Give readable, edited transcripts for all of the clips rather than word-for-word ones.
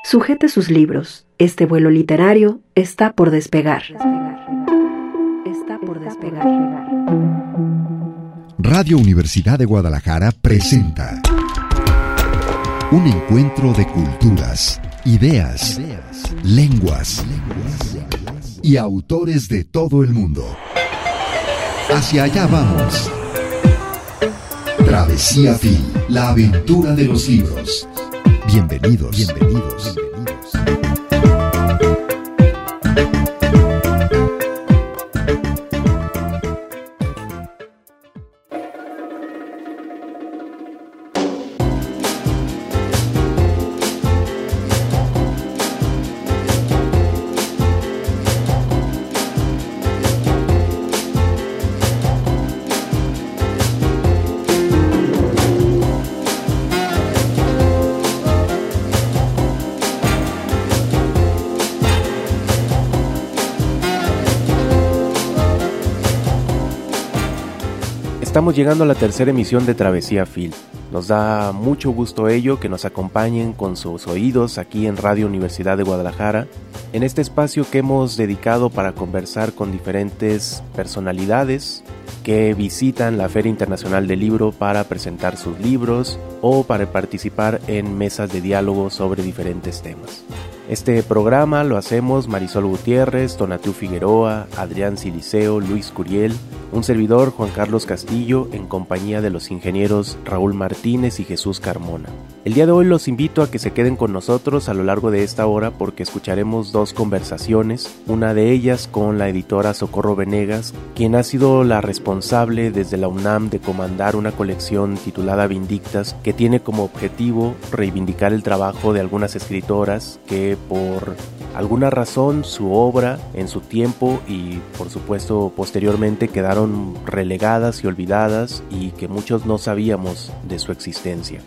Sujete sus libros. Este vuelo literario está por despegar. Está por despegar. Radio Universidad de Guadalajara presenta un encuentro de culturas, ideas, lenguas y autores de todo el mundo. Hacia allá vamos. Travesía Phil, la aventura de los libros. Bienvenidos. Estamos llegando a la tercera emisión de Travesía Phil. Nos da mucho gusto ello que nos acompañen con sus oídos aquí en Radio Universidad de Guadalajara, en este espacio que hemos dedicado para conversar con diferentes personalidades que visitan la Feria Internacional del Libro para presentar sus libros o para participar en mesas de diálogo sobre diferentes temas. Este programa lo hacemos Marisol Gutiérrez, Tonatiuh Figueroa, Adrián Siliceo, Luis Curiel, un servidor Juan Carlos Castillo en compañía de los ingenieros Raúl Martínez y Jesús Carmona. El día de hoy los invito a que se queden con nosotros a lo largo de esta hora porque escucharemos dos conversaciones, una de ellas con la editora Socorro Venegas, quien ha sido la responsable desde la UNAM de comandar una colección titulada Vindictas que tiene como objetivo reivindicar el trabajo de algunas escritoras que por alguna razón su obra en su tiempo y por supuesto posteriormente quedaron relegadas y olvidadas y que muchos no sabíamos de su existencia.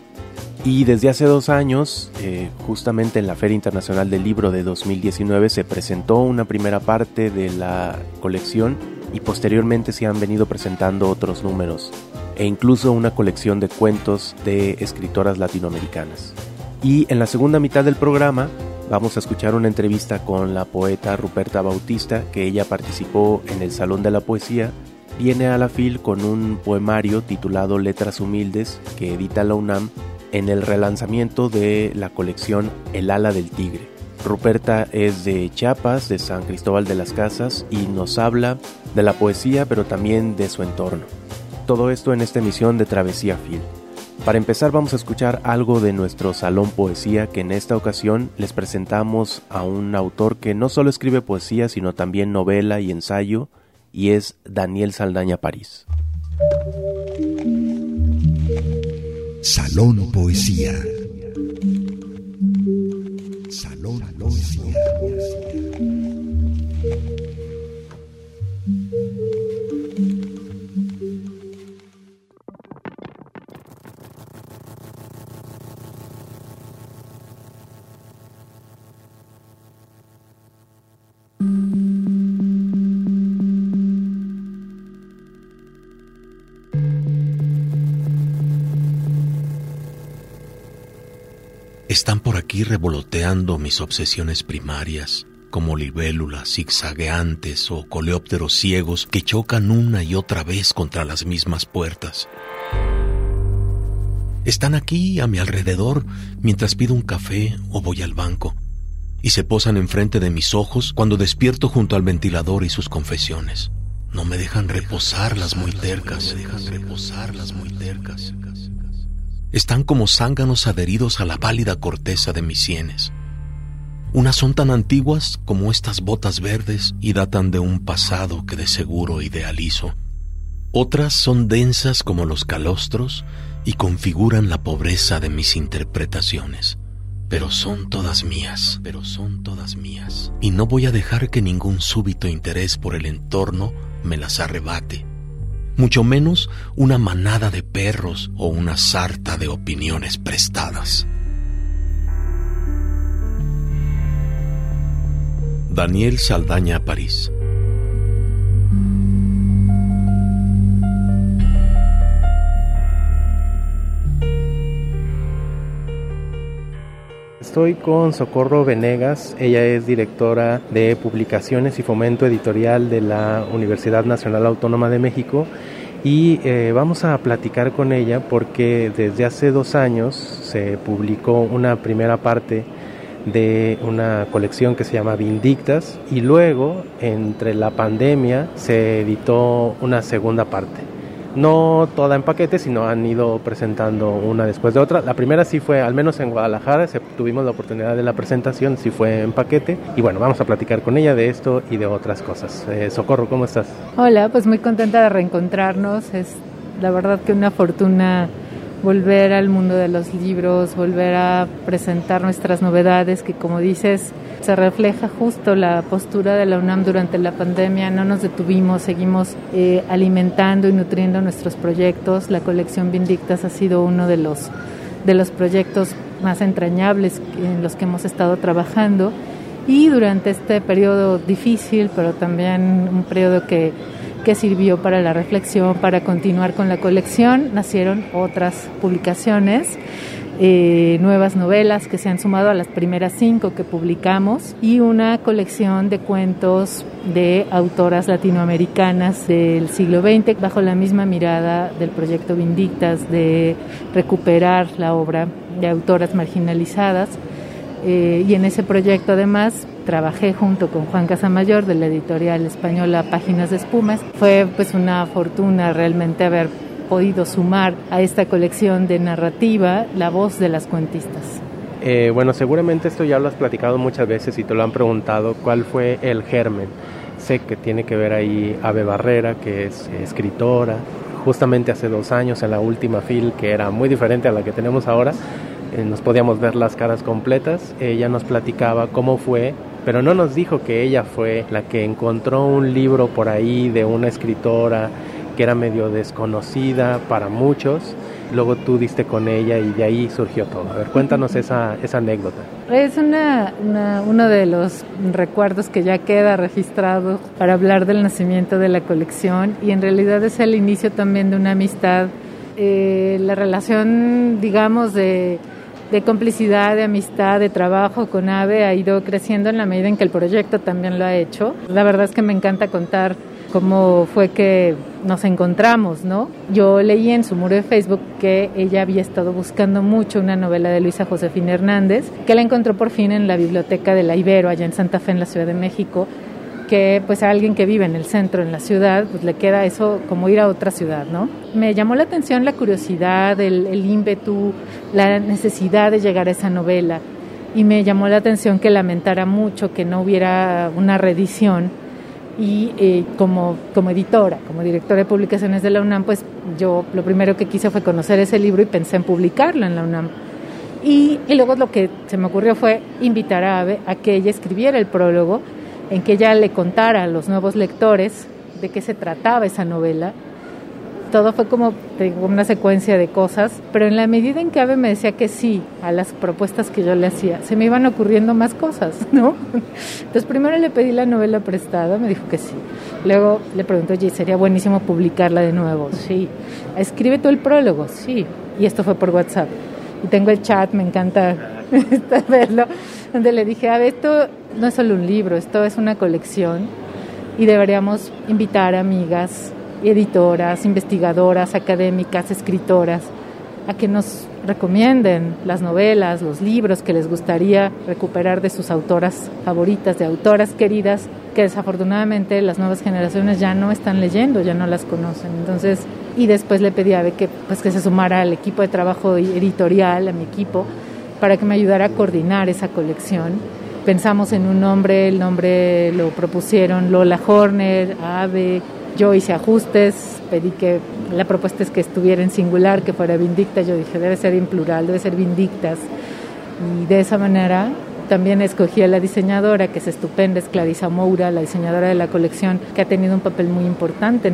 Y desde hace 2 años, justamente en la Feria Internacional del Libro de 2019 se presentó una primera parte de la colección y posteriormente se han venido presentando otros números e incluso una colección de cuentos de escritoras latinoamericanas. Y en la segunda mitad del programa vamos a escuchar una entrevista con la poeta Ruperta Bautista, que ella participó en el Salón de la Poesía. Viene a la FIL con un poemario titulado Letras Humildes que edita la UNAM en el relanzamiento de la colección El Ala del Tigre. Ruperta es de Chiapas, de San Cristóbal de las Casas, y nos habla de la poesía, pero también de su entorno. Todo esto en esta emisión de Travesía Phil. Para empezar vamos a escuchar algo de nuestro Salón Poesía, que en esta ocasión les presentamos a un autor que no solo escribe poesía, sino también novela y ensayo, y es Daniel Saldaña París. Salón Poesía. Salón Poesía. Están por aquí revoloteando mis obsesiones primarias, como libélulas zigzagueantes o coleópteros ciegos que chocan una y otra vez contra las mismas puertas. Están aquí a mi alrededor mientras pido un café o voy al banco, y se posan enfrente de mis ojos cuando despierto junto al ventilador y sus confesiones. No me dejan reposar las muy tercas. Están como zánganos adheridos a la pálida corteza de mis sienes. Unas son tan antiguas como estas botas verdes y datan de un pasado que de seguro idealizo. Otras son densas como los calostros y configuran la pobreza de mis interpretaciones. Pero son todas mías. Y no voy a dejar que ningún súbito interés por el entorno me las arrebate. Mucho menos una manada de perros o una sarta de opiniones prestadas. Daniel Saldaña París. Estoy con Socorro Venegas, ella es directora de Publicaciones y Fomento Editorial de la Universidad Nacional Autónoma de México y vamos a platicar con ella porque desde hace 2 años se publicó una primera parte de una colección que se llama Vindictas y luego, entre la pandemia, se editó una segunda parte. No toda en paquete, sino han ido presentando una después de otra. La primera sí fue, al menos en Guadalajara, tuvimos la oportunidad de la presentación, sí fue en paquete. Y bueno, vamos a platicar con ella de esto y de otras cosas. Socorro, ¿cómo estás? Hola, pues muy contenta de reencontrarnos. Es la verdad que una fortuna volver al mundo de los libros, volver a presentar nuestras novedades, que como dices, se refleja justo la postura de la UNAM durante la pandemia. No nos detuvimos, seguimos alimentando y nutriendo nuestros proyectos. La colección Vindictas ha sido uno de los proyectos más entrañables en los que hemos estado trabajando, y durante este periodo difícil, pero también un periodo que sirvió para la reflexión, para continuar con la colección, nacieron otras publicaciones, nuevas novelas que se han sumado a las primeras 5 que publicamos, y una colección de cuentos de autoras latinoamericanas del siglo XX, bajo la misma mirada del proyecto Vindictas, de recuperar la obra de autoras marginalizadas. Y en ese proyecto además trabajé junto con Juan Casamayor de la editorial española Páginas de Espumas. Fue pues una fortuna realmente haber podido sumar a esta colección de narrativa la voz de las cuentistas. Bueno, seguramente esto ya lo has platicado muchas veces y te lo han preguntado, ¿cuál fue el germen? Sé que tiene que ver ahí Ave Barrera, que es escritora. Justamente hace 2 años en la última FIL, que era muy diferente a la que tenemos ahora, nos podíamos ver las caras completas. Ella nos platicaba cómo fue, pero no nos dijo que ella fue la que encontró un libro por ahí de una escritora que era medio desconocida para muchos. Luego tú diste con ella y de ahí surgió todo. A ver, cuéntanos esa anécdota. Es uno de los recuerdos que ya queda registrado para hablar del nacimiento de la colección, y en realidad es el inicio también de una amistad. La relación, digamos, de complicidad, de amistad, de trabajo con Ave ha ido creciendo en la medida en que el proyecto también lo ha hecho. La verdad es que me encanta contar cómo fue que nos encontramos, ¿no? Yo leí en su muro de Facebook que ella había estado buscando mucho una novela de Luisa Josefina Hernández, que la encontró por fin en la biblioteca de la Ibero, allá en Santa Fe, en la Ciudad de México, que pues a alguien que vive en el centro, en la ciudad, pues le queda eso como ir a otra ciudad, ¿no? Me llamó la atención la curiosidad, el ímpetu, la necesidad de llegar a esa novela, y me llamó la atención que lamentara mucho que no hubiera una reedición. Y como editora, como directora de publicaciones de la UNAM, pues yo lo primero que quise fue conocer ese libro y pensé en publicarlo en la UNAM. Y luego lo que se me ocurrió fue invitar a Ave a que ella escribiera el prólogo, en que ella le contara a los nuevos lectores de qué se trataba esa novela. Todo fue como una secuencia de cosas, pero en la medida en que Ave me decía que sí a las propuestas que yo le hacía, se me iban ocurriendo más cosas, ¿no? Entonces primero le pedí la novela prestada, me dijo que sí. Luego le pregunté, oye, sería buenísimo publicarla de nuevo. Sí. Escribe tú el prólogo. Sí. Y esto fue por WhatsApp. Y tengo el chat, me encanta verlo, donde le dije, Ave, esto no es solo un libro, esto es una colección y deberíamos invitar a amigas, editoras, investigadoras, académicas, escritoras, a que nos recomienden las novelas, los libros que les gustaría recuperar de sus autoras favoritas, de autoras queridas, que desafortunadamente las nuevas generaciones ya no están leyendo, ya no las conocen. Entonces, y después le pedí a Ave que se sumara al equipo de trabajo editorial, a mi equipo, para que me ayudara a coordinar esa colección. Pensamos en un nombre, el nombre lo propusieron Lola Horner, Ave. Yo hice ajustes, pedí que la propuesta es que estuviera en singular, que fuera Vindictas. Yo dije, debe ser en plural, debe ser Vindictas. Y de esa manera también escogí a la diseñadora, que es estupenda, es Clarisa Moura, la diseñadora de la colección, que ha tenido un papel muy importante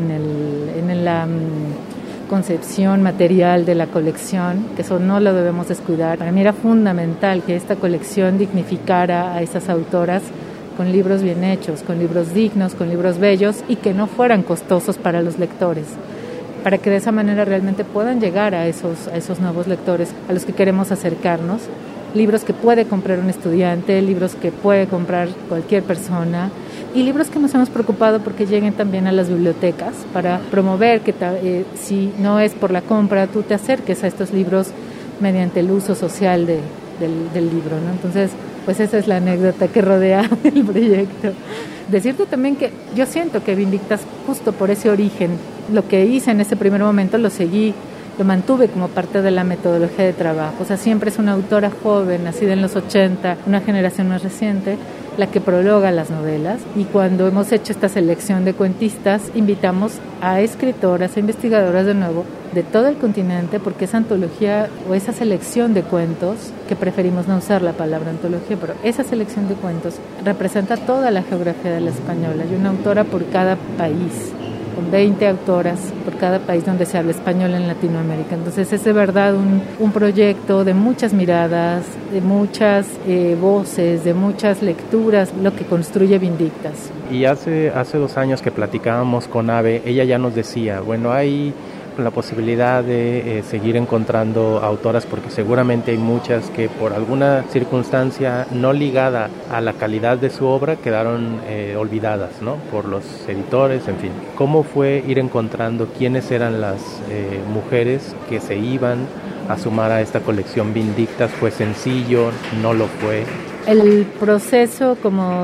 en la concepción material de la colección, que eso no lo debemos descuidar. Para mí era fundamental que esta colección dignificara a esas autoras con libros bien hechos, con libros dignos, con libros bellos y que no fueran costosos para los lectores. para que de esa manera realmente puedan llegar a esos nuevos lectores a los que queremos acercarnos. Libros que puede comprar un estudiante, libros que puede comprar cualquier persona y libros que nos hemos preocupado porque lleguen también a las bibliotecas para promover que si no es por la compra, tú te acerques a estos libros mediante el uso social del libro, ¿no? Entonces, pues esa es la anécdota que rodea el proyecto. Decirte también que yo siento que Vindictas, justo por ese origen, lo que hice en ese primer momento lo mantuve como parte de la metodología de trabajo. O sea, siempre es una autora joven, nacida en los 80, una generación más reciente, la que prologa las novelas. Y cuando hemos hecho esta selección de cuentistas, invitamos a escritoras, a investigadoras de nuevo, de todo el continente, porque esa antología o esa selección de cuentos, que preferimos no usar la palabra antología, pero esa selección de cuentos representa toda la geografía de la española. Hay una autora por cada país, con 20 autoras por cada país donde se habla español en Latinoamérica. Entonces es de verdad un proyecto de muchas miradas, de muchas voces, de muchas lecturas, lo que construye Vindictas. Y hace 2 años que platicábamos con Ave, ella ya nos decía, bueno, hay la posibilidad de seguir encontrando autoras, porque seguramente hay muchas que por alguna circunstancia no ligada a la calidad de su obra quedaron olvidadas, ¿no? Por los editores, en fin. ¿Cómo fue ir encontrando quiénes eran las mujeres que se iban a sumar a esta colección Vindictas? ¿Fue sencillo? ¿No lo fue? El proceso,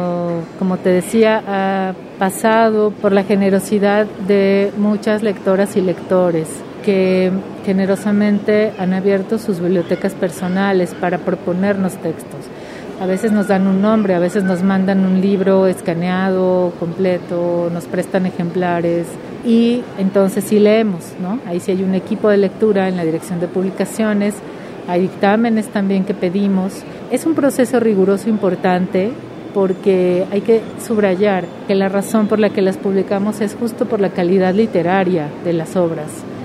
como te decía, ha pasado por la generosidad de muchas lectoras y lectores que generosamente han abierto sus bibliotecas personales para proponernos textos. A veces nos dan un nombre, a veces nos mandan un libro escaneado, completo, nos prestan ejemplares y entonces sí leemos, ¿no? Ahí sí hay un equipo de lectura en la dirección de publicaciones, hay dictámenes también que pedimos. Es un proceso riguroso importante porque hay que subrayar que la razón por la que las publicamos es justo por la calidad literaria de las obras.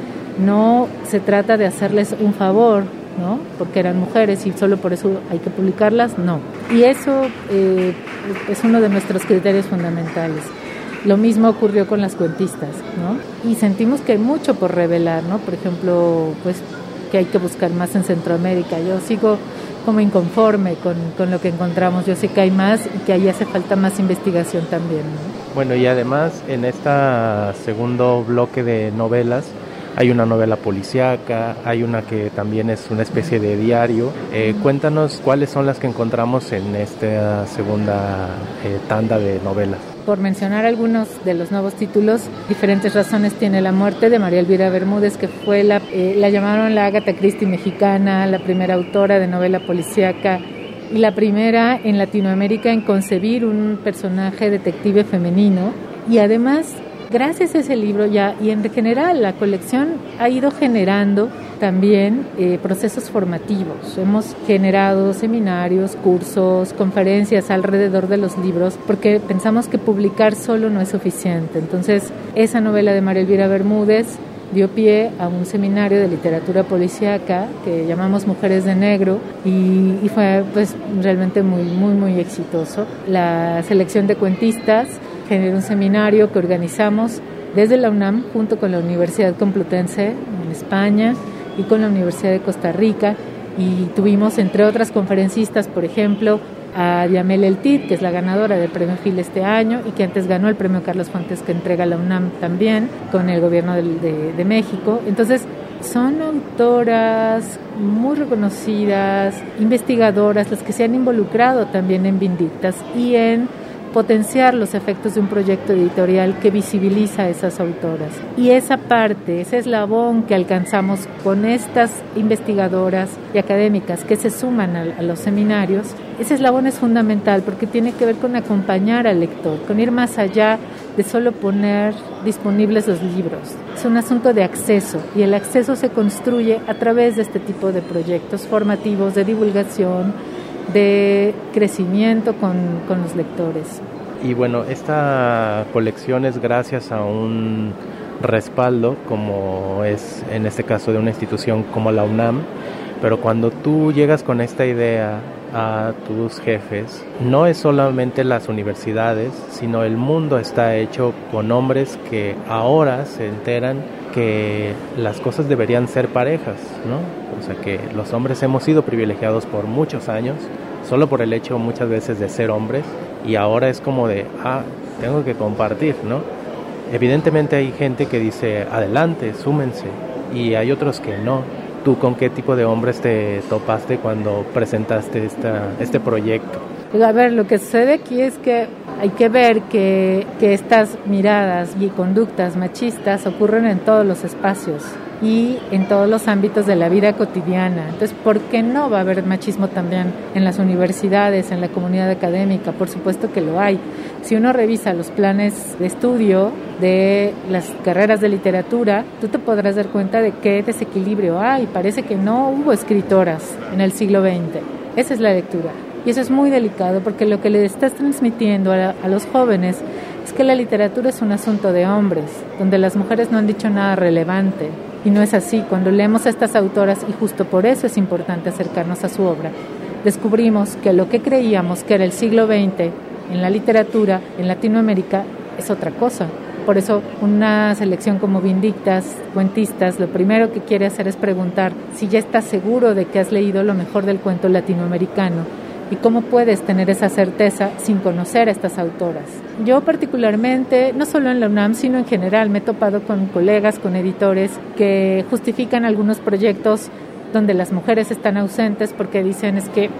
No se trata de hacerles un favor, ¿no? Porque eran mujeres y solo por eso hay que publicarlas, no. Y eso es uno de nuestros criterios fundamentales. Lo mismo ocurrió con las cuentistas, ¿no? Y sentimos que hay mucho por revelar, ¿no? Por ejemplo, pues que hay que buscar más en Centroamérica. Yo sigo como inconforme con lo que encontramos. Yo sé que hay más y que ahí hace falta más investigación también, ¿no? Bueno, y además en este segundo bloque de novelas hay una novela policíaca, hay una que también es una especie de diario. Cuéntanos cuáles son las que encontramos en esta segunda tanda de novelas. Por mencionar algunos de los nuevos títulos, Diferentes razones tiene la muerte, de María Elvira Bermúdez, que fue la llamaron la Agatha Christie mexicana, la primera autora de novela policíaca y la primera en Latinoamérica en concebir un personaje detective femenino. Y además, gracias a ese libro y en general la colección ha ido generando también procesos formativos. Hemos generado seminarios, cursos, conferencias alrededor de los libros porque pensamos que publicar solo no es suficiente. Entonces, esa novela de María Elvira Bermúdez dio pie a un seminario de literatura policíaca que llamamos Mujeres de Negro y fue pues realmente muy, muy, muy exitoso. La selección de cuentistas generó un seminario que organizamos desde la UNAM junto con la Universidad Complutense en España y con la Universidad de Costa Rica, y tuvimos entre otras conferencistas, por ejemplo, a Diamel Eltit, que es la ganadora del Premio Phil este año y que antes ganó el Premio Carlos Fuentes que entrega la UNAM también con el gobierno de México. Entonces son autoras muy reconocidas, investigadoras, las que se han involucrado también en Vindictas y en potenciar los efectos de un proyecto editorial que visibiliza a esas autoras. Y esa parte, ese eslabón que alcanzamos con estas investigadoras y académicas que se suman a los seminarios, ese eslabón es fundamental porque tiene que ver con acompañar al lector, con ir más allá de solo poner disponibles los libros. Es un asunto de acceso y el acceso se construye a través de este tipo de proyectos formativos, de divulgación, de crecimiento con los lectores. Y bueno, esta colección es gracias a un respaldo, como es en este caso de una institución como la UNAM, pero cuando tú llegas con esta idea a tus jefes, no es solamente las universidades, sino el mundo está hecho con hombres que ahora se enteran que las cosas deberían ser parejas, ¿no? O sea, que los hombres hemos sido privilegiados por muchos años, solo por el hecho muchas veces de ser hombres, y ahora es como de, tengo que compartir, ¿no? Evidentemente hay gente que dice, adelante, súmense, y hay otros que no. ¿Tú con qué tipo de hombres te topaste cuando presentaste este proyecto? A ver, lo que sucede aquí es que hay que ver que estas miradas y conductas machistas ocurren en todos los espacios y en todos los ámbitos de la vida cotidiana. Entonces, ¿por qué no va a haber machismo también en las universidades, en la comunidad académica? Por supuesto que lo hay. Si uno revisa los planes de estudio de las carreras de literatura, tú te podrás dar cuenta de qué desequilibrio hay. Parece que no hubo escritoras en el siglo XX. Esa es la lectura. Y eso es muy delicado porque lo que le estás transmitiendo a los jóvenes es que la literatura es un asunto de hombres, donde las mujeres no han dicho nada relevante. Y no es así. Cuando leemos a estas autoras, y justo por eso es importante acercarnos a su obra, descubrimos que lo que creíamos que era el siglo XX en la literatura, en Latinoamérica, es otra cosa. Por eso una selección como Vindictas, Cuentistas, lo primero que quiere hacer es preguntar si ya estás seguro de que has leído lo mejor del cuento latinoamericano. ¿Y cómo puedes tener esa certeza sin conocer a estas autoras? Yo particularmente, no solo en la UNAM, sino en general, me he topado con colegas, con editores que justifican algunos proyectos donde las mujeres están ausentes porque dicen es que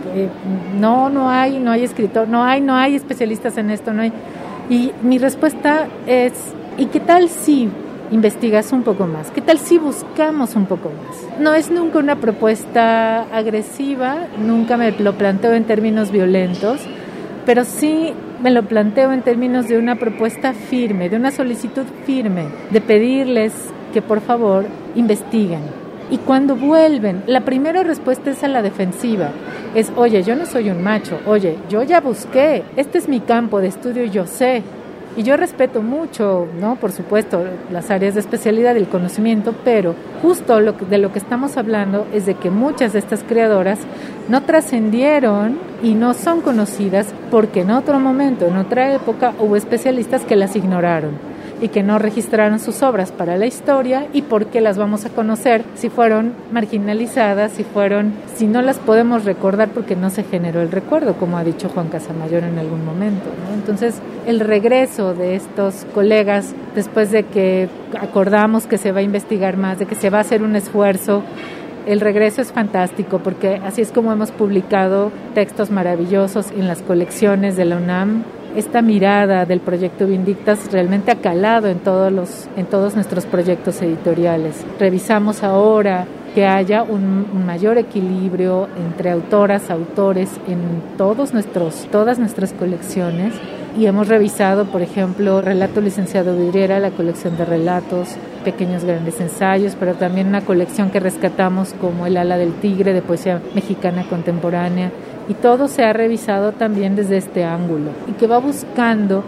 no hay escritor, no hay especialistas en esto, no hay. Y mi respuesta es, ¿y qué tal si investigas un poco más? ¿Qué tal si buscamos un poco más? No es nunca una propuesta agresiva, nunca me lo planteo en términos violentos, pero sí me lo planteo en términos de una propuesta firme, de una solicitud firme, de pedirles que por favor investiguen. Y cuando vuelven, la primera respuesta es a la defensiva, es, oye, yo no soy un macho, oye, yo ya busqué, este es mi campo de estudio y yo sé. Y yo respeto mucho, ¿no? Por supuesto, las áreas de especialidad y el conocimiento, pero justo de lo que estamos hablando es de que muchas de estas creadoras no trascendieron y no son conocidas porque en otro momento, en otra época, hubo especialistas que las ignoraron y que no registraron sus obras para la historia. ¿Y por qué las vamos a conocer si fueron marginalizadas, si no las podemos recordar porque no se generó el recuerdo, como ha dicho Juan Casamayor en algún momento, ¿no? Entonces, el regreso de estos colegas, después de que acordamos que se va a investigar más, de que se va a hacer un esfuerzo, el regreso es fantástico porque así es como hemos publicado textos maravillosos en las colecciones de la UNAM. Esta mirada del proyecto Vindictas realmente ha calado en todos nuestros proyectos editoriales. Revisamos ahora que haya un mayor equilibrio entre autoras, autores en todas nuestras colecciones, y hemos revisado, por ejemplo, Relato Licenciado Vidriera, la colección de relatos, pequeños grandes ensayos, pero también una colección que rescatamos como El ala del tigre, de poesía mexicana contemporánea, y todo se ha revisado también desde este ángulo, y que va buscando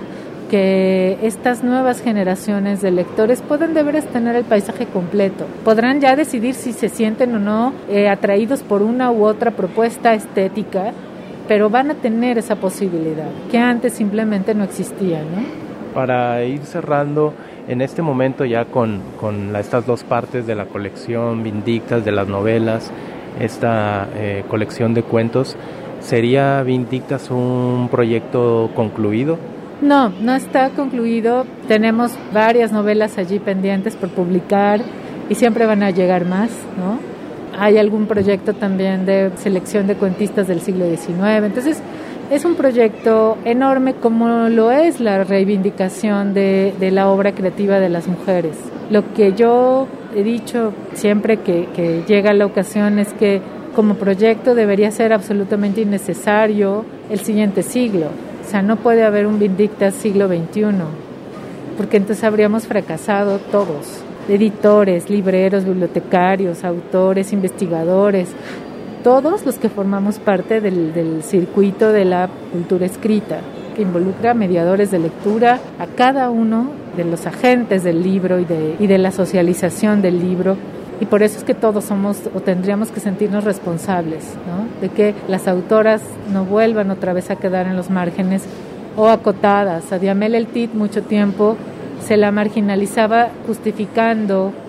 que estas nuevas generaciones de lectores puedan de veras tener el paisaje completo. Podrán ya decidir si se sienten o no atraídos por una u otra propuesta estética, pero van a tener esa posibilidad, que antes simplemente no existía, ¿no? Para ir cerrando, en este momento ya con estas dos partes de la colección Vindictas, de las novelas, esta colección de cuentos, ¿sería Vindictas un proyecto concluido? No está concluido. Tenemos varias novelas allí pendientes por publicar y siempre van a llegar más, ¿no? Hay algún proyecto también de selección de cuentistas del siglo XIX. Entonces, es un proyecto enorme como lo es la reivindicación de la obra creativa de las mujeres. Lo que yo he dicho siempre que llega la ocasión es que como proyecto debería ser absolutamente innecesario el siguiente siglo. O sea, no puede haber un Vindictas siglo XXI, porque entonces habríamos fracasado todos. Editores, libreros, bibliotecarios, autores, investigadores, todos los que formamos parte del circuito de la cultura escrita, que involucra a mediadores de lectura, a cada uno de los agentes del libro y de la socialización del libro. Y por eso es que todos somos o tendríamos que sentirnos responsables, ¿no? De que las autoras no vuelvan otra vez a quedar en los márgenes o acotadas. A Diamel El Tit mucho tiempo se la marginalizaba justificando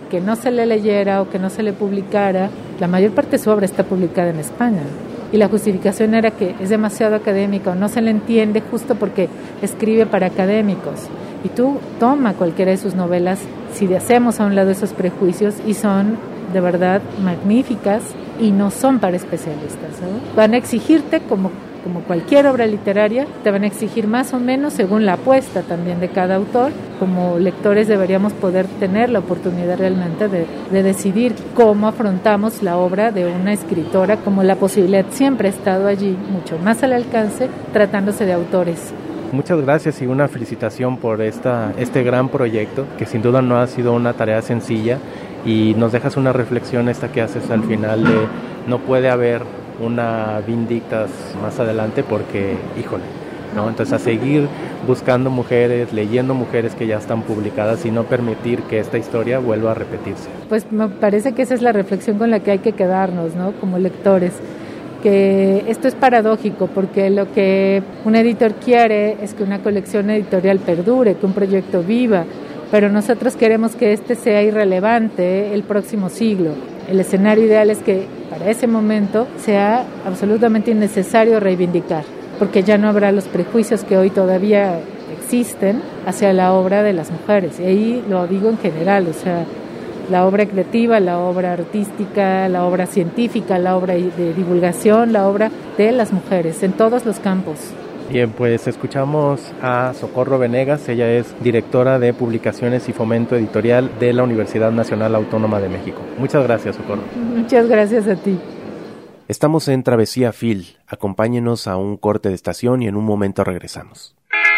que no se le leyera o que no se le publicara. La mayor parte de su obra está publicada en España. Y la justificación era que es demasiado académico, no se le entiende justo porque escribe para académicos. Y tú toma cualquiera de sus novelas, si hacemos a un lado esos prejuicios, y son de verdad magníficas y no son para especialistas, ¿no? Van a exigirte como cualquier obra literaria, te van a exigir más o menos según la apuesta también de cada autor. Como lectores deberíamos poder tener la oportunidad realmente de decidir cómo afrontamos la obra de una escritora, como la posibilidad siempre ha estado allí, mucho más al alcance, tratándose de autores. Muchas gracias y una felicitación por este gran proyecto, que sin duda no ha sido una tarea sencilla, y nos dejas una reflexión esta que haces al final de no puede haber una Vindictas más adelante porque, híjole, ¿no? Entonces a seguir buscando mujeres, leyendo mujeres que ya están publicadas y no permitir que esta historia vuelva a repetirse. Pues me parece que esa es la reflexión con la que hay que quedarnos, ¿no? Como lectores, que esto es paradójico porque lo que un editor quiere es que una colección editorial perdure, que un proyecto viva, pero nosotros queremos que este sea irrelevante el próximo siglo. El escenario ideal es que para ese momento sea absolutamente innecesario reivindicar, porque ya no habrá los prejuicios que hoy todavía existen hacia la obra de las mujeres. Y ahí lo digo en general, o sea, la obra creativa, la obra artística, la obra científica, la obra de divulgación, la obra de las mujeres, en todos los campos. Bien, pues escuchamos a Socorro Venegas, ella es directora de Publicaciones y Fomento Editorial de la Universidad Nacional Autónoma de México. Muchas gracias, Socorro. Muchas gracias a ti. Estamos en Travesía Phil, acompáñenos a un corte de estación y en un momento regresamos.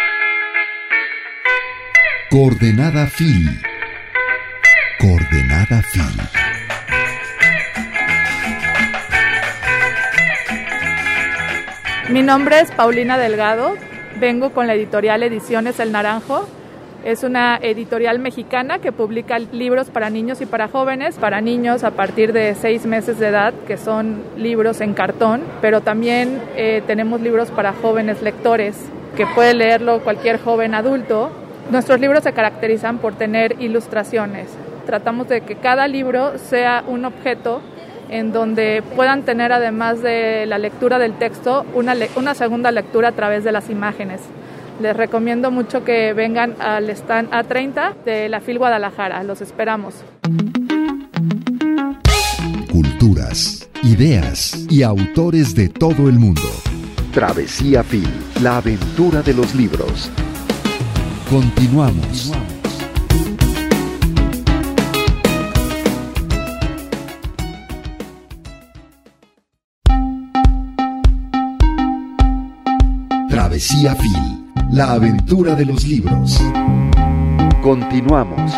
Coordenada Phil. Coordenada Phil. Mi nombre es Paulina Delgado, vengo con la editorial Ediciones El Naranjo. Es una editorial mexicana que publica libros para niños y para jóvenes, para niños a partir de 6 meses de edad, que son libros en cartón, pero también tenemos libros para jóvenes lectores, que puede leerlo cualquier joven adulto. Nuestros libros se caracterizan por tener ilustraciones. Tratamos de que cada libro sea un objeto en donde puedan tener, además de la lectura del texto, una segunda lectura a través de las imágenes. Les recomiendo mucho que vengan al stand A30 de la FIL Guadalajara. Los esperamos. Culturas, ideas y autores de todo el mundo. Travesía Phil, la aventura de los libros. Continuamos. Travesía Phil, la aventura de los libros. Continuamos.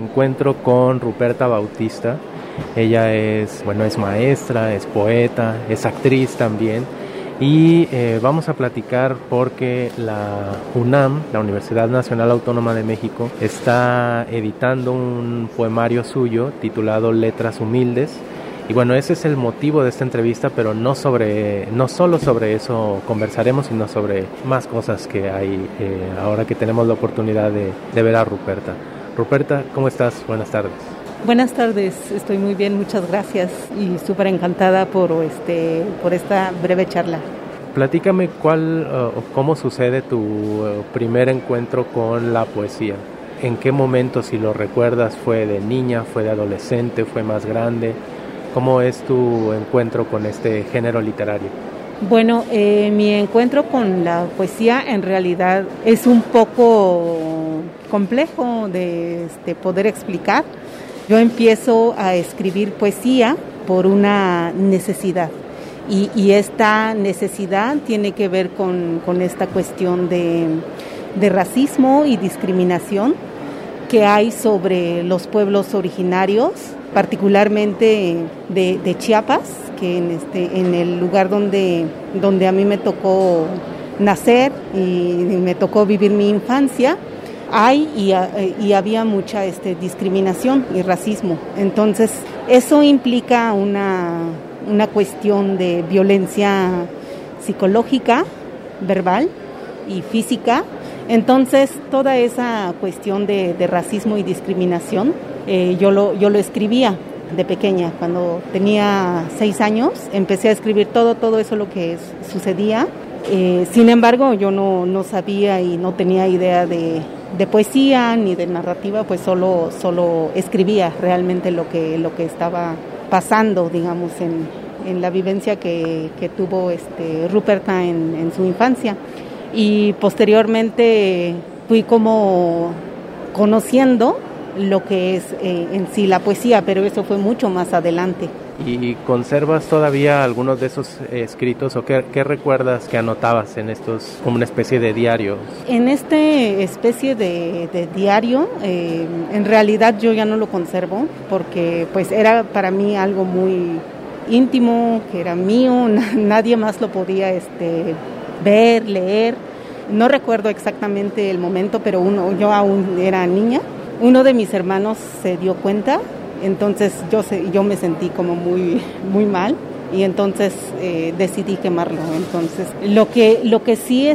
encuentro con Ruperta Bautista. Ella es maestra, es poeta, es actriz también. Y vamos a platicar porque la UNAM, la Universidad Nacional Autónoma de México, está editando un poemario suyo titulado Letras Humildes. Y bueno, ese es el motivo de esta entrevista, pero no solo sobre eso conversaremos, sino sobre más cosas que hay ahora que tenemos la oportunidad de ver a Ruperta. Ruperta, ¿cómo estás? Buenas tardes. Buenas tardes, estoy muy bien, muchas gracias y súper encantada por esta breve charla. Platícame cómo sucede tu primer encuentro con la poesía. ¿En qué momento, si lo recuerdas, fue de niña, fue de adolescente, fue más grande? ¿Cómo es tu encuentro con este género literario? Bueno, mi encuentro con la poesía en realidad es un poco complejo de poder explicar. Yo empiezo a escribir poesía por una necesidad y esta necesidad tiene que ver con esta cuestión de racismo y discriminación que hay sobre los pueblos originarios, particularmente de Chiapas, que en el lugar donde a mí me tocó nacer y me tocó vivir mi infancia. Hay y había mucha discriminación y racismo. Entonces, eso implica una cuestión de violencia psicológica, verbal y física. Entonces, toda esa cuestión de racismo y discriminación, yo lo escribía de pequeña. Cuando tenía 6 años, empecé a escribir todo eso lo que sucedía. Sin embargo, yo no sabía y no tenía idea de poesía ni de narrativa, pues solo escribía realmente lo que estaba pasando, digamos, en la vivencia que tuvo Ruperta en su infancia. Y posteriormente fui como conociendo lo que es en sí la poesía, pero eso fue mucho más adelante. ¿Y conservas todavía algunos de esos escritos o qué recuerdas que anotabas en estos, como una especie de diario? En especie de diario, en realidad yo ya no lo conservo porque pues era para mí algo muy íntimo, que era mío, nadie más lo podía ver, leer. No recuerdo exactamente el momento, pero yo aún era niña. Uno de mis hermanos se dio cuenta. Entonces yo me sentí como muy, muy mal y entonces decidí quemarlo. Entonces lo que sí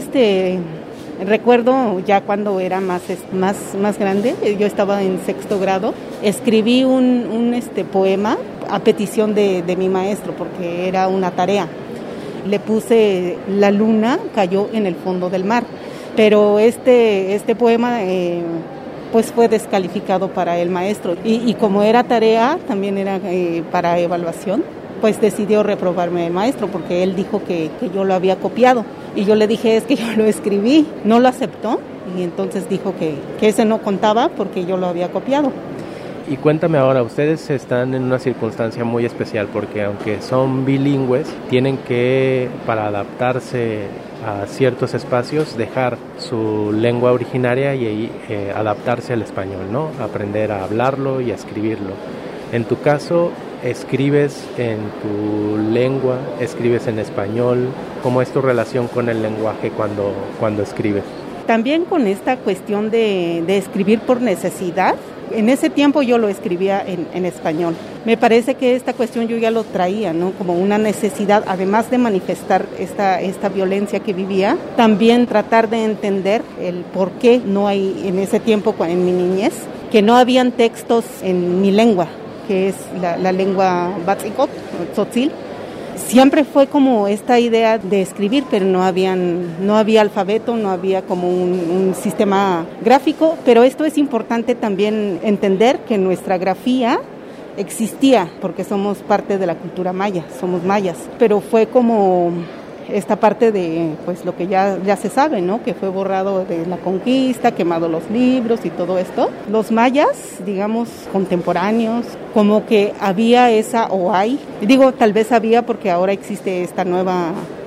recuerdo ya cuando era más grande, yo estaba en 6º grado, escribí un poema a petición de mi maestro porque era una tarea. Le puse La luna cayó en el fondo del mar, pero este poema pues fue descalificado para el maestro y como era tarea, también era para evaluación, pues decidió reprobarme el maestro porque él dijo que yo lo había copiado y yo le dije es que yo lo escribí, no lo aceptó y entonces dijo que ese no contaba porque yo lo había copiado. Y cuéntame ahora, ustedes están en una circunstancia muy especial porque aunque son bilingües, tienen que, para adaptarse a ciertos espacios, dejar su lengua originaria y adaptarse al español, ¿no? Aprender a hablarlo y a escribirlo. En tu caso, ¿escribes en tu lengua? ¿Escribes en español? ¿Cómo es tu relación con el lenguaje cuando escribes? También con esta cuestión de escribir por necesidad. En ese tiempo yo lo escribía en español. Me parece que esta cuestión yo ya lo traía, ¿no? Como una necesidad, además de manifestar esta violencia que vivía, también tratar de entender el por qué no hay en ese tiempo, en mi niñez, que no habían textos en mi lengua, que es la lengua Batzicot, Tzotzil. Siempre fue como esta idea de escribir, pero no había alfabeto, no había como un sistema gráfico, pero esto es importante también entender que nuestra grafía existía, porque somos parte de la cultura maya, somos mayas, pero fue como esta parte de pues lo que ya se sabe, ¿no? Que fue borrado de la conquista, quemado los libros y todo esto. Los mayas, digamos, contemporáneos, como que había esa, o hay, digo tal vez había porque ahora existe esta nueva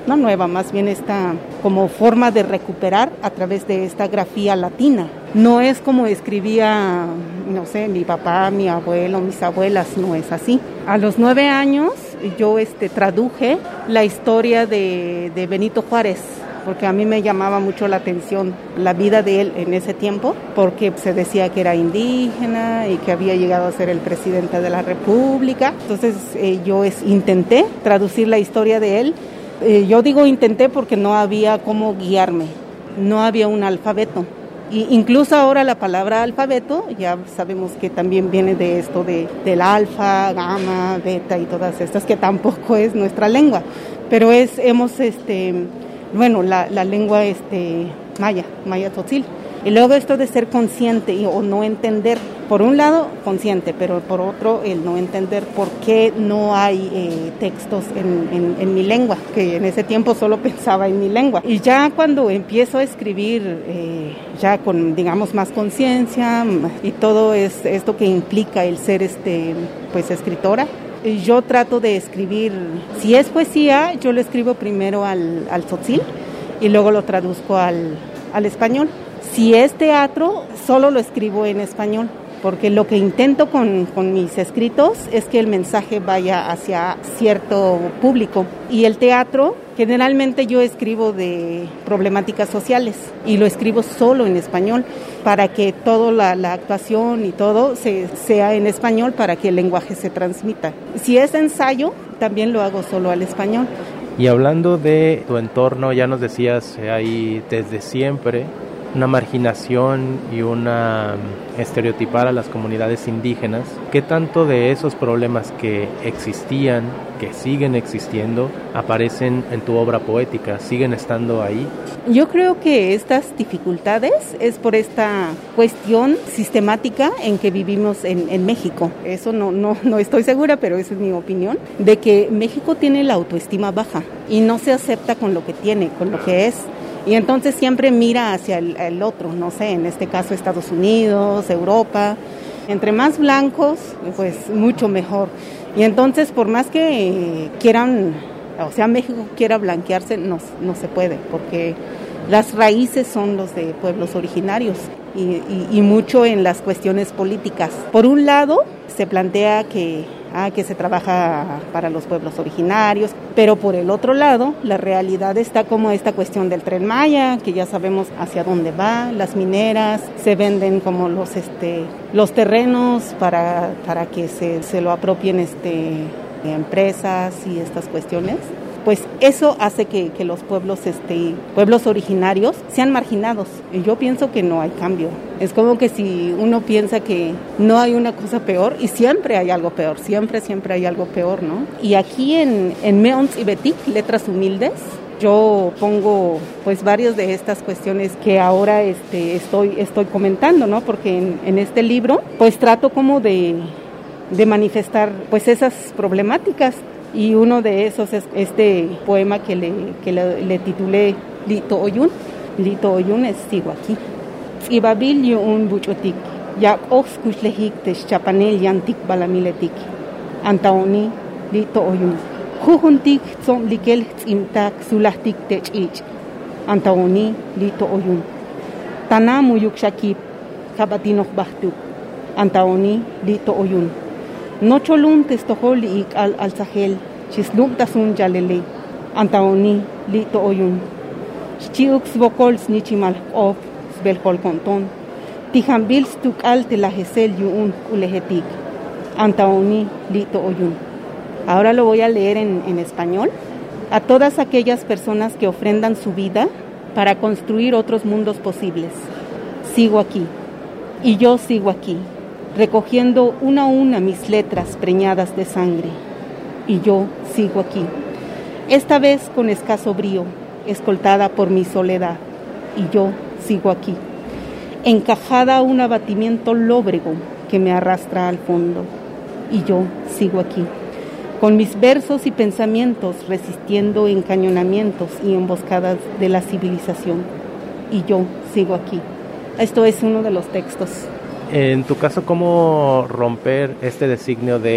no nueva, más bien esta como forma de recuperar a través de esta grafía latina. No es como escribía, no sé, mi papá, mi abuelo, mis abuelas, no es así. A los 9 años yo traduje la historia de Benito Juárez, porque a mí me llamaba mucho la atención la vida de él en ese tiempo, porque se decía que era indígena y que había llegado a ser el presidente de la República. Entonces yo intenté traducir la historia de él. Yo digo intenté porque no había cómo guiarme, no había un alfabeto. Y incluso ahora la palabra alfabeto, ya sabemos que también viene de esto del alfa, gamma, beta y todas estas, que tampoco es nuestra lengua, pero la lengua maya tzotzil. Y luego esto de ser consciente o no entender, por un lado consciente, pero por otro el no entender por qué no hay textos en mi lengua, que en ese tiempo solo pensaba en mi lengua. Y ya cuando empiezo a escribir ya con, digamos, más conciencia y todo esto que implica el ser escritora, yo trato de escribir, si es poesía, yo lo escribo primero al tzotzil y luego lo traduzco al español. Si es teatro, solo lo escribo en español, porque lo que intento con mis escritos es que el mensaje vaya hacia cierto público. Y el teatro, generalmente yo escribo de problemáticas sociales y lo escribo solo en español para que toda la actuación y todo sea en español para que el lenguaje se transmita. Si es ensayo, también lo hago solo al español. Y hablando de tu entorno, ya nos decías, hay desde siempre una marginación y una estereotipar a las comunidades indígenas. ¿Qué tanto de esos problemas que existían, que siguen existiendo, aparecen en tu obra poética? ¿Siguen estando ahí? Yo creo que estas dificultades es por esta cuestión sistemática en que vivimos en México. Eso no estoy segura, pero esa es mi opinión, de que México tiene la autoestima baja y no se acepta con lo que tiene, con lo que es. Y entonces siempre mira hacia el otro, no sé, en este caso Estados Unidos, Europa. Entre más blancos, pues mucho mejor. Y entonces por más que quieran, o sea, México quiera blanquearse, no se puede, porque las raíces son los de pueblos originarios y mucho en las cuestiones políticas. Por un lado, se plantea que se trabaja para los pueblos originarios, pero por el otro lado, la realidad está como esta cuestión del Tren Maya, que ya sabemos hacia dónde va, las mineras, se venden como los terrenos para que se lo apropien empresas y estas cuestiones. Pues eso hace que los pueblos originarios sean marginados. Y yo pienso que no hay cambio. Es como que si uno piensa que no hay una cosa peor, y siempre hay algo peor, siempre hay algo peor, ¿no? Y aquí en Meons y Betic, Letras Humildes, yo pongo pues varias de estas cuestiones que ahora estoy comentando, ¿no? Porque en este libro pues trato como de manifestar pues esas problemáticas. Y uno de esos es este poema que le titulé Lito Oyun. Lito Oyun es sigo aquí. Ibabil yun buchotik, yak oxkushlehik chapanel yantik balamiletik. Antaoni Lito Oyun. Jujuntik son likel imtak sulahtik techich. Antaoni Lito Oyun. Tana muyuk shakip, kabatinok bahtuk. Antaoni Lito Oyun. Nocholun testohol ik al sahel, chislum tasun jalele, antaoni lito oyun. Chiux vocols nichimal of sbelhol conton, tihambil stuk al telajesel yuun ulejetik, antaoni lito oyun. Ahora lo voy a leer en español. A todas aquellas personas que ofrendan su vida para construir otros mundos posibles. Sigo aquí, y yo sigo aquí, recogiendo una a una mis letras preñadas de sangre. Y yo sigo aquí, esta vez con escaso brío, escoltada por mi soledad. Y yo sigo aquí, encajada a un abatimiento lóbrego que me arrastra al fondo. Y yo sigo aquí, con mis versos y pensamientos resistiendo encañonamientos y emboscadas de la civilización. Y yo sigo aquí. Esto es uno de los textos. En tu caso, ¿cómo romper este designio de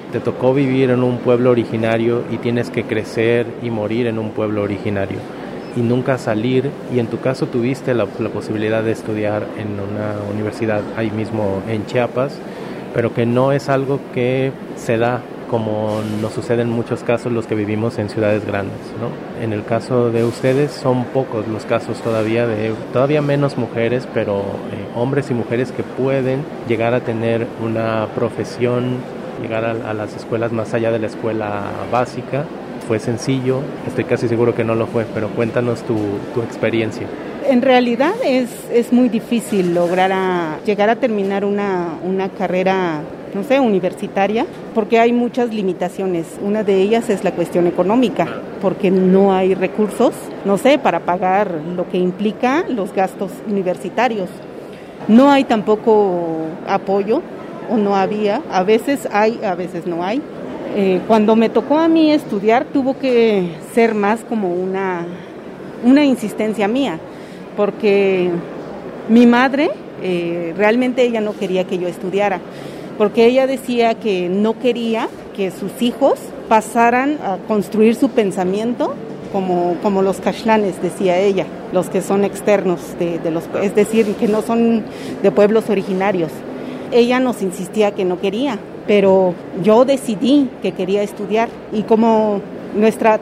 te tocó vivir en un pueblo originario y tienes que crecer y morir en un pueblo originario y nunca salir, y en tu caso tuviste la posibilidad de estudiar en una universidad ahí mismo en Chiapas, pero que no es algo que se da como nos sucede en muchos casos los que vivimos en ciudades grandes, ¿no? En el caso de ustedes son pocos los casos todavía menos mujeres, pero hombres y mujeres que pueden llegar a tener una profesión, llegar a las escuelas más allá de la escuela básica. ¿Fue sencillo? Estoy casi seguro que no lo fue, pero cuéntanos tu experiencia. En realidad es muy difícil llegar a terminar una carrera, no sé, universitaria, porque hay muchas limitaciones. Una de ellas es la cuestión económica, porque no hay recursos, no sé, para pagar lo que implica los gastos universitarios. No hay tampoco apoyo, o no había, a veces hay, a veces no hay. Cuando me tocó a mí estudiar, tuvo que ser más como una insistencia mía, porque mi madre, realmente ella no quería que yo estudiara, porque ella decía que no quería que sus hijos pasaran a construir su pensamiento como los cashlanes, decía ella, los que son externos, es decir, que no son de pueblos originarios. Ella nos insistía que no quería, pero yo decidí que quería estudiar, y como nuestra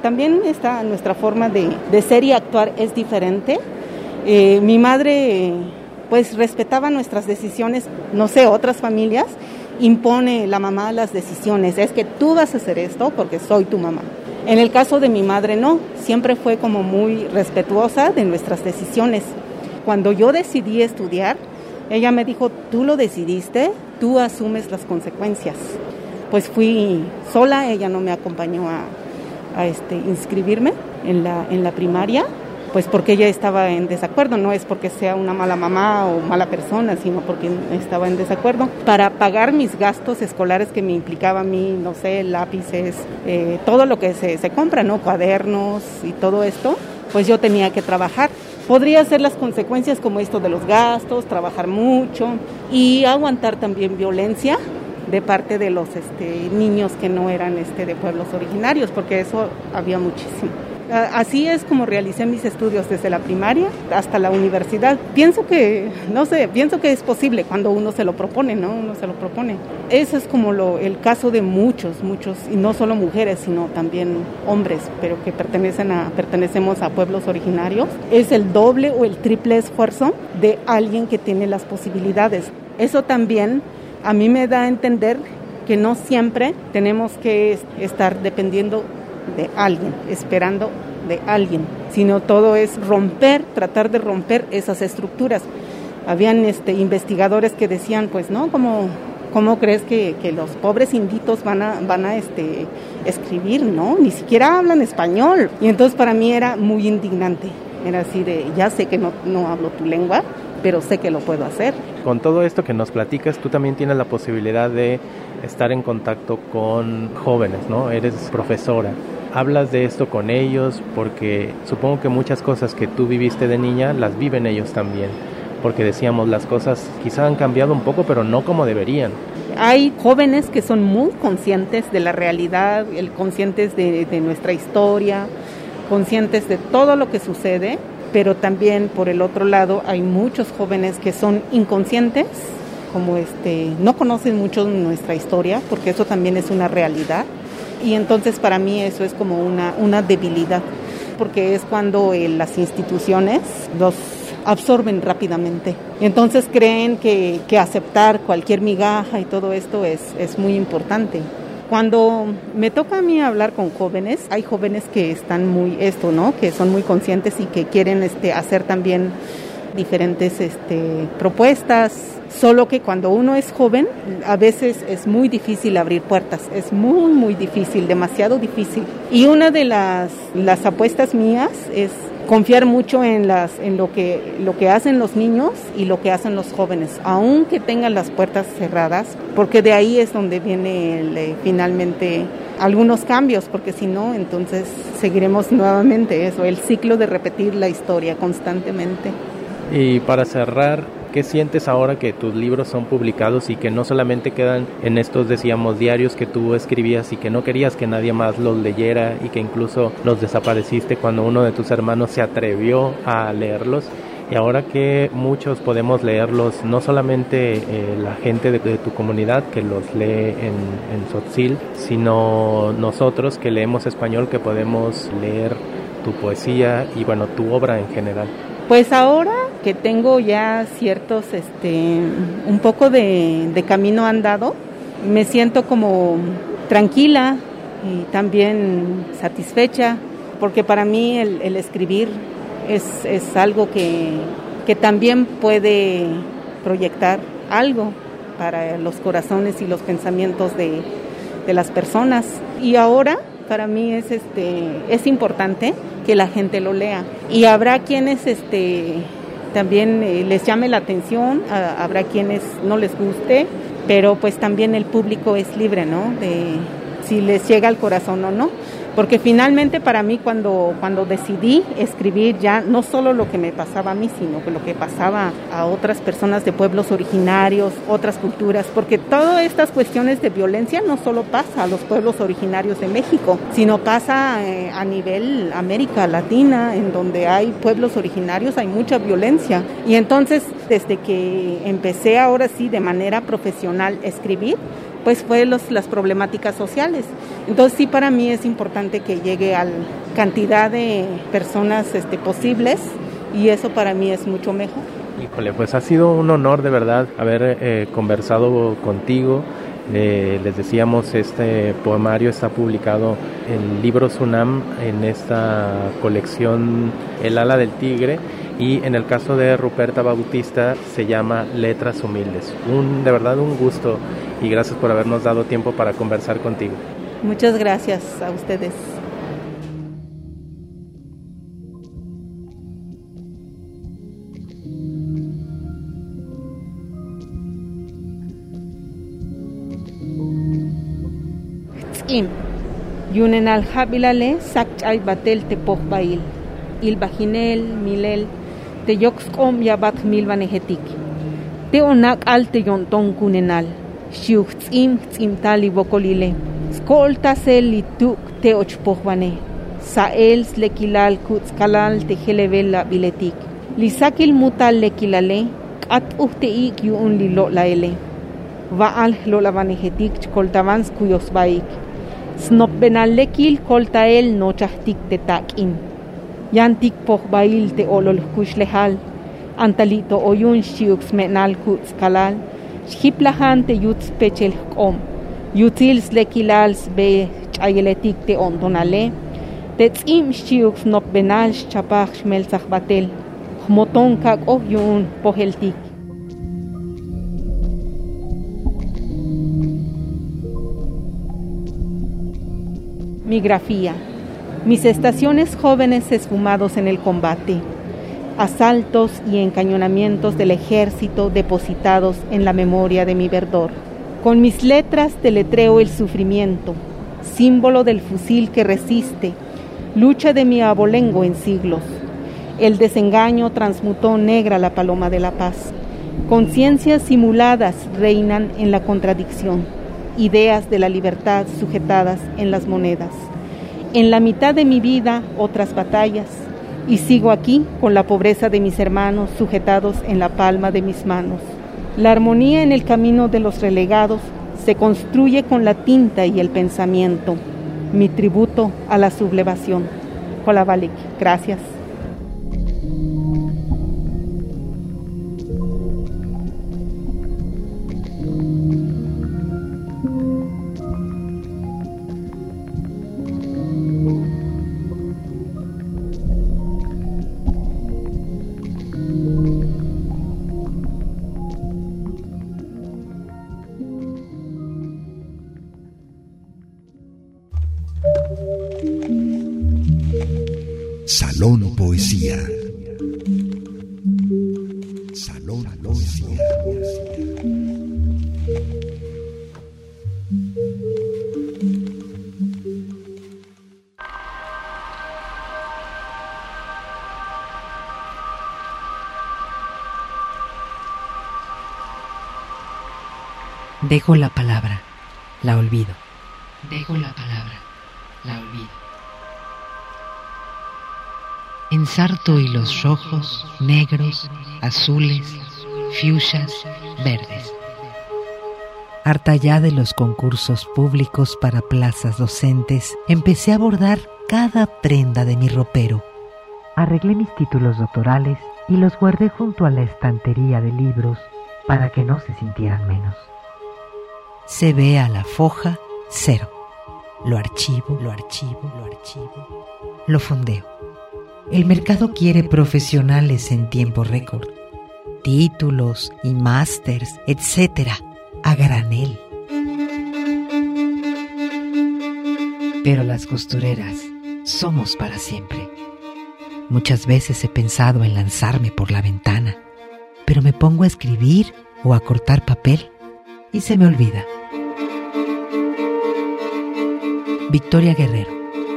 forma de ser y actuar es diferente, mi madre pues respetaba nuestras decisiones. No sé, otras familias impone la mamá las decisiones, es que tú vas a hacer esto porque soy tu mamá. En el caso de mi madre no, siempre fue como muy respetuosa de nuestras decisiones. Cuando yo decidí estudiar, ella me dijo, tú lo decidiste, tú asumes las consecuencias. Pues fui sola, ella no me acompañó a inscribirme en la primaria, pues porque ella estaba en desacuerdo, no es porque sea una mala mamá o mala persona, sino porque estaba en desacuerdo. Para pagar mis gastos escolares que me implicaba a mí, no sé, lápices, todo lo que se compra, ¿no? Cuadernos y todo esto, pues yo tenía que trabajar. Podría ser las consecuencias como esto de los gastos, trabajar mucho y aguantar también violencia de parte de los niños que no eran de pueblos originarios, porque eso había muchísimo. Así es como realicé mis estudios desde la primaria hasta la universidad. Pienso que es posible cuando uno se lo propone, ¿no? Eso es como el caso de muchos, y no solo mujeres, sino también hombres, pero que pertenecemos a pueblos originarios. Es el doble o el triple esfuerzo de alguien que tiene las posibilidades. Eso también a mí me da a entender que no siempre tenemos que estar dependiendo de alguien, esperando de alguien, sino todo es tratar de romper esas estructuras. Habían investigadores que decían, pues no, ¿cómo crees que los pobres inditos van a escribir, no? Ni siquiera hablan español. Y entonces para mí era muy indignante, era así de, ya sé que no hablo tu lengua, pero sé que lo puedo hacer. Con todo esto que nos platicas, tú también tienes la posibilidad de estar en contacto con jóvenes, ¿no? Eres profesora. Hablas de esto con ellos porque supongo que muchas cosas que tú viviste de niña las viven ellos también, porque decíamos, las cosas quizá han cambiado un poco, pero no como deberían. Hay jóvenes que son muy conscientes de la realidad, conscientes de nuestra historia, conscientes de todo lo que sucede, pero también por el otro lado hay muchos jóvenes que son inconscientes, como no conocen mucho nuestra historia, porque eso también es una realidad. Y entonces para mí eso es como una debilidad, porque es cuando las instituciones los absorben rápidamente. Y entonces creen que aceptar cualquier migaja y todo esto es muy importante. Cuando me toca a mí hablar con jóvenes, hay jóvenes que están muy ¿no? Que son muy conscientes y que quieren hacer también diferentes propuestas. Solo que cuando uno es joven, a veces es muy difícil abrir puertas, es muy, muy difícil, demasiado difícil. Y una de las apuestas mías es confiar mucho en lo que hacen los niños y lo que hacen los jóvenes, aunque tengan las puertas cerradas, porque de ahí es donde viene finalmente algunos cambios, porque si no, entonces seguiremos nuevamente el ciclo de repetir la historia constantemente. Y para cerrar, ¿Qué sientes ahora que tus libros son publicados y que no solamente quedan en estos, decíamos, diarios que tú escribías y que no querías que nadie más los leyera y que incluso los desapareciste cuando uno de tus hermanos se atrevió a leerlos? Y ahora que muchos podemos leerlos, no solamente la gente de tu comunidad que los lee en Tzotzil, sino nosotros que leemos español, que podemos leer tu poesía y bueno, tu obra en general. Pues ahora que tengo ya ciertos, un poco de camino andado, me siento como tranquila y también satisfecha, porque para mí el escribir es algo que también puede proyectar algo para los corazones y los pensamientos de las personas. Y ahora para mí es importante que la gente lo lea. Y habrá quienes también les llame la atención, habrá quienes no les guste, pero pues también el público es libre, ¿no? De si les llega al corazón o no. Porque finalmente para mí cuando decidí escribir ya no solo lo que me pasaba a mí, sino que lo que pasaba a otras personas de pueblos originarios, otras culturas, porque todas estas cuestiones de violencia no solo pasa a los pueblos originarios de México, sino pasa a nivel América Latina, en donde hay pueblos originarios, hay mucha violencia. Y entonces, desde que empecé ahora sí de manera profesional a escribir, pues fue las problemáticas sociales. Entonces sí, para mí es importante que llegue a la cantidad de personas posibles, y eso para mí es mucho mejor. Híjole, pues ha sido un honor de verdad haber conversado contigo. Les decíamos, este poemario está publicado en Libros UNAM en esta colección El ala del tigre, y en el caso de Ruperta Bautista se llama Letras humildes. De verdad un gusto y gracias por habernos dado tiempo para conversar contigo. Muchas gracias a ustedes. Yunenal Jabilale, Sakchay Batel Tepojbail, Ilbajinel, Milel, Teyoxcom Yabat Milvanejetik, Teonak Al Teyonton Kunenal, Xiuxim Tali Bocolile, Skoltasel Lituk Teochpojbane, Sael Slekilal Kutzkalal Tejelevela Biletik, Lisakil Mutal Lekilale, Kat Uhteik Yun Lilo Laele, Vaal Lolavanejetik Chkoltavans Kuyosbaik, Snopbenalekil Koltael Nochahtik Tetakin, Yantik Pojbail te Olol Kushlehal, Antalito Oyun Xiux Menal Kutzkalal, Xhiplahan te Yuts Pechel Kom, Yutil Slekilals Be Chayeletik te Ontonale, Tetzim Xiux Nopbenal Chapach Melzach Batel, Moton Kak Oyun Poheltik. Mi grafía. Mis estaciones jóvenes esfumados en el combate, asaltos y encañonamientos del ejército depositados en la memoria de mi verdor. Con mis letras deletreo el sufrimiento, símbolo del fusil que resiste, lucha de mi abolengo en siglos. El desengaño transmutó negra la paloma de la paz. Conciencias simuladas reinan en la contradicción, ideas de la libertad sujetadas en las monedas. En la mitad de mi vida, otras batallas, y sigo aquí con la pobreza de mis hermanos sujetados en la palma de mis manos. La armonía en el camino de los relegados se construye con la tinta y el pensamiento. Mi tributo a la sublevación. Jolavalik, gracias. Salón Poesía. Salón Poesía. Dejo la palabra, la olvido. Dejo la palabra, la olvido. Ensarto hilos rojos, negros, azules, fuchsias, verdes. Harta ya de los concursos públicos para plazas docentes, empecé a bordar cada prenda de mi ropero. Arreglé mis títulos doctorales y los guardé junto a la estantería de libros para que no se sintieran menos. Se ve a la foja 0. Lo archivo, lo fondeo. El mercado quiere profesionales en tiempo récord, títulos y másters, etc., a granel. Pero las costureras somos para siempre. Muchas veces he pensado en lanzarme por la ventana, pero me pongo a escribir o a cortar papel y se me olvida. Victoria Guerrero.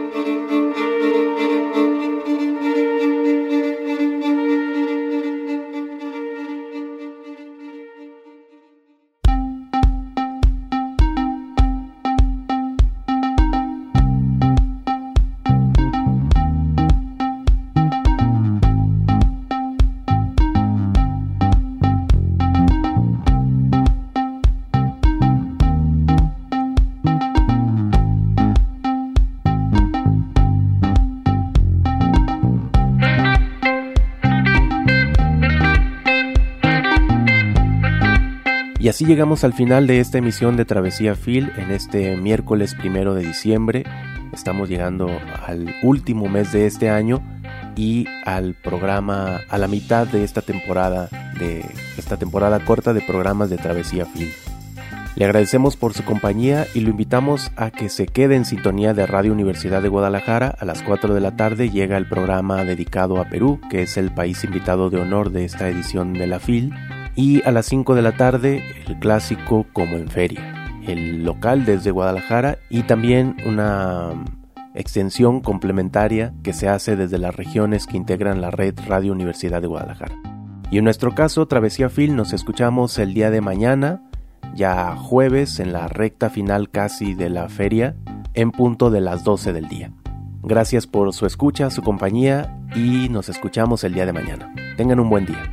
Y así llegamos al final de esta emisión de Travesía Phil en este miércoles 1 de diciembre. Estamos llegando al último mes de este año y al programa, a la mitad de esta temporada corta de programas de Travesía Phil. Le agradecemos por su compañía y lo invitamos a que se quede en sintonía de Radio Universidad de Guadalajara. A las 4 de la tarde llega el programa dedicado a Perú, que es el país invitado de honor de esta edición de la Phil. Y a las 5 de la tarde, el clásico Como en Feria, el local desde Guadalajara y también una extensión complementaria que se hace desde las regiones que integran la red Radio Universidad de Guadalajara. Y en nuestro caso, Travesía Phil, nos escuchamos el día de mañana, ya jueves, en la recta final casi de la feria, en punto de las 12 del día. Gracias por su escucha, su compañía y nos escuchamos el día de mañana. Tengan un buen día.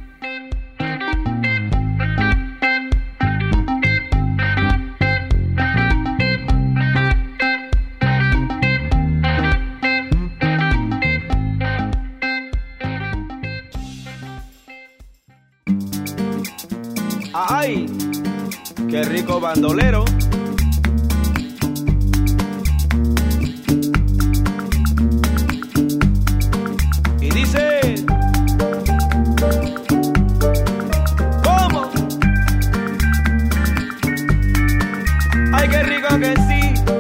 ¡Ay! ¡Qué rico bandolero! Y dice... ¿Cómo? ¡Ay, qué rico que sí!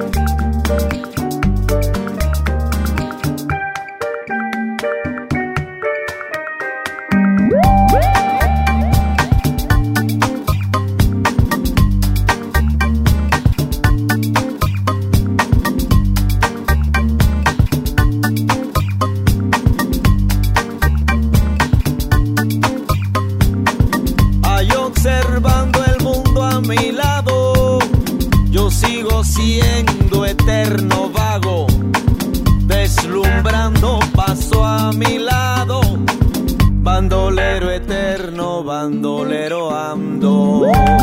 Siendo eterno vago, deslumbrando paso a mi lado, bandolero eterno, bandolero ando.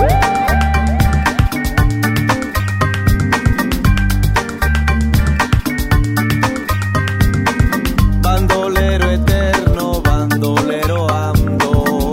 Bandolero eterno, bandolero ando.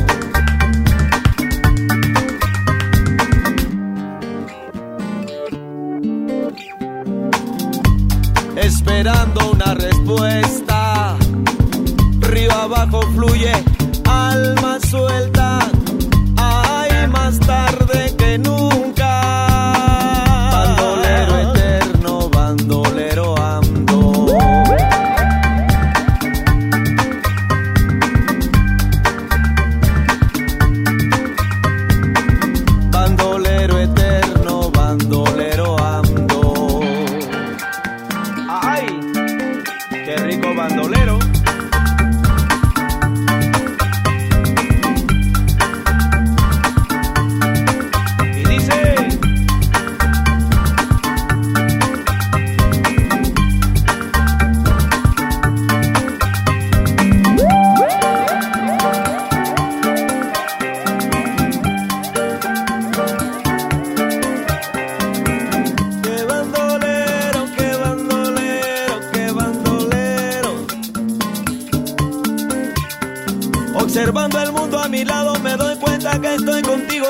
Esperando una respuesta, río abajo fluye, alma suelta, ay, más tarde que nunca. Bandolero eterno, bandolero ando. Bandolero eterno, bandolero ando. ¡Ay! ¡Qué rico bandolero!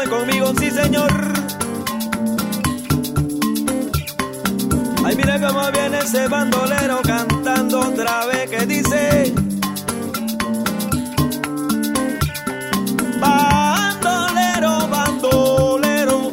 conmigo, sí señor. Ay, mira cómo viene ese bandolero cantando otra vez que dice: bandolero, bandolero,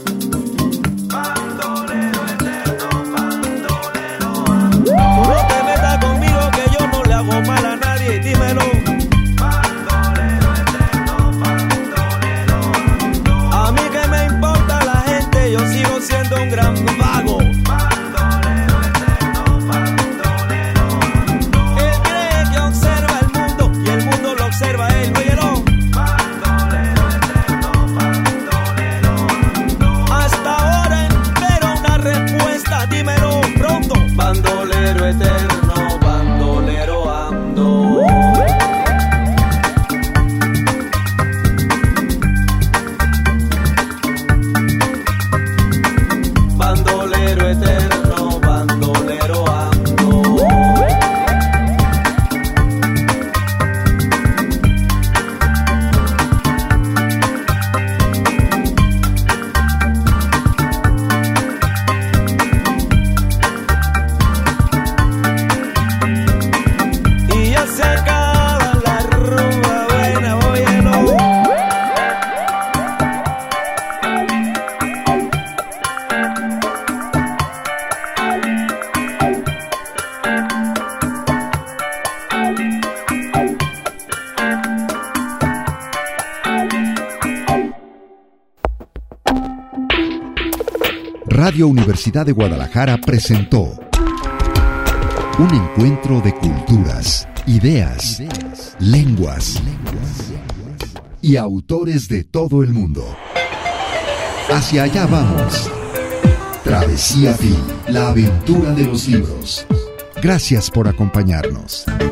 bandolero eterno, bandolero. Tú no te metas conmigo que yo no le hago mal a nadie, dímelo. Bandolero eterno, bandolero. A mí que me importa la gente, yo sigo siendo un gran vago. Bandolero eterno, bandolero ando. Bandolero eterno, bandolero ando. Radio Universidad de Guadalajara presentó un encuentro de culturas, ideas, lenguas y autores de todo el mundo. Hacia allá vamos. Travesía Phil, la aventura de los libros. Gracias por acompañarnos.